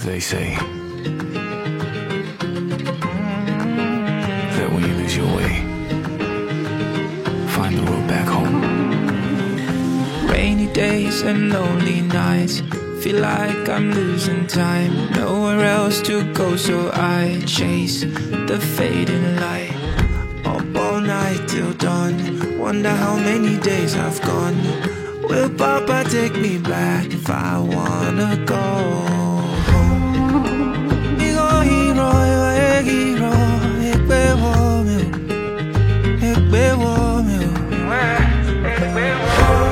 They say that when you lose your way, find the road back home. Rainy days and lonely nights, feel like I'm losing time. Nowhere else to go, so I chase the fading light. Up all night till dawn, wonder how many days I've gone. Will Papa take me back if I wanna go home? Hero, hero, hero, ekpe wo mi, ekpe wo mi, ekpe wo.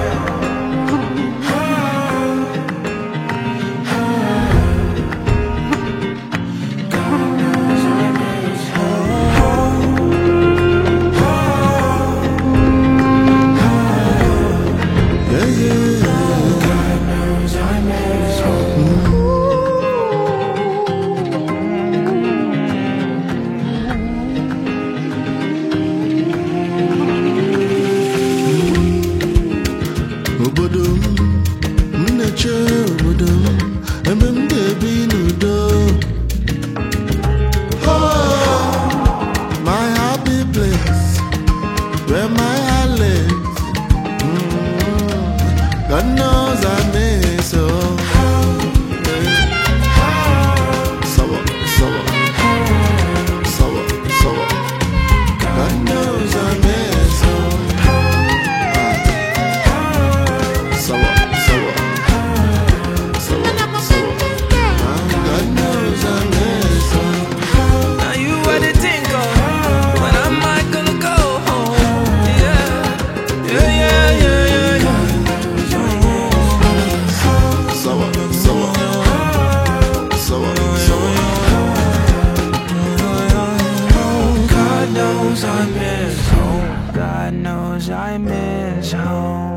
My happy place, where my heart lives. God knows I miss you. God knows I miss you. God knows I miss you. Now you what to think of when I might gonna go home. Yeah, yeah, yeah, yeah, yeah, yeah. God knows I miss home. God knows I miss home.